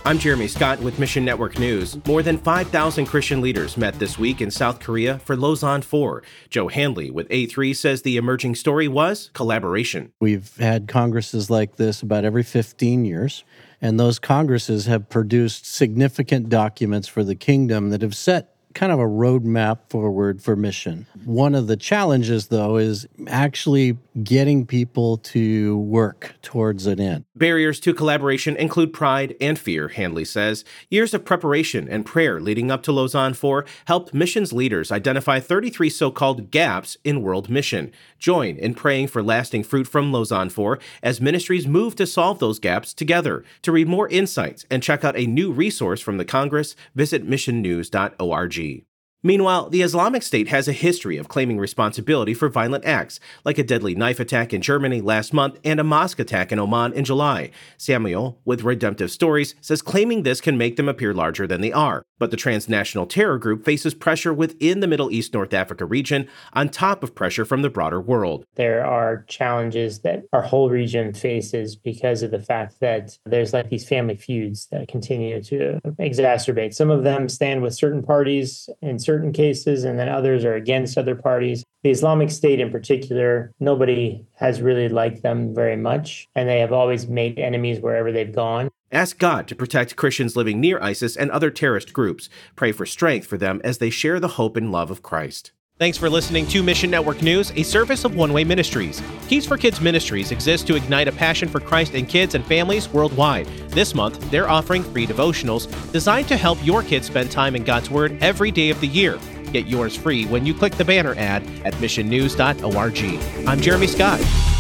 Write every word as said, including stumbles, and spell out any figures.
I'm Jeremy Scott with Mission Network News. More than five thousand Christian leaders met this week in South Korea for Lausanne four. Joe Handley with A three says the emerging story was collaboration. We've had congresses like this about every fifteen years, and those congresses have produced significant documents for the kingdom that have set kind of a roadmap forward for mission. One of the challenges, though, is actually getting people to work towards an end. Barriers to collaboration include pride and fear, Handley says. Years of preparation and prayer leading up to Lausanne four helped missions leaders identify thirty-three so-called gaps in world mission. Join in praying for lasting fruit from Lausanne four as ministries move to solve those gaps together. To read more insights and check out a new resource from the Congress, visit mission news dot org. Meanwhile, the Islamic State has a history of claiming responsibility for violent acts, like a deadly knife attack in Germany last month and a mosque attack in Oman in July. Samuel, with Redemptive Stories, says claiming this can make them appear larger than they are. But the transnational terror group faces pressure within the Middle East North Africa region, on top of pressure from the broader world. There are challenges that our whole region faces because of the fact that there's like these family feuds that continue to exacerbate. Some of them stand with certain parties in certain certain cases, and then others are against other parties. The Islamic State in particular, nobody has really liked them very much, and they have always made enemies wherever they've gone. Ask God to protect Christians living near ISIS and other terrorist groups. Pray for strength for them as they share the hope and love of Christ. Thanks for listening to Mission Network News, a service of One Way Ministries. Keys for Kids Ministries exists to ignite a passion for Christ in kids and families worldwide. This month, they're offering free devotionals designed to help your kids spend time in God's Word every day of the year. Get yours free when you click the banner ad at mission news dot org. I'm Jeremy Scott.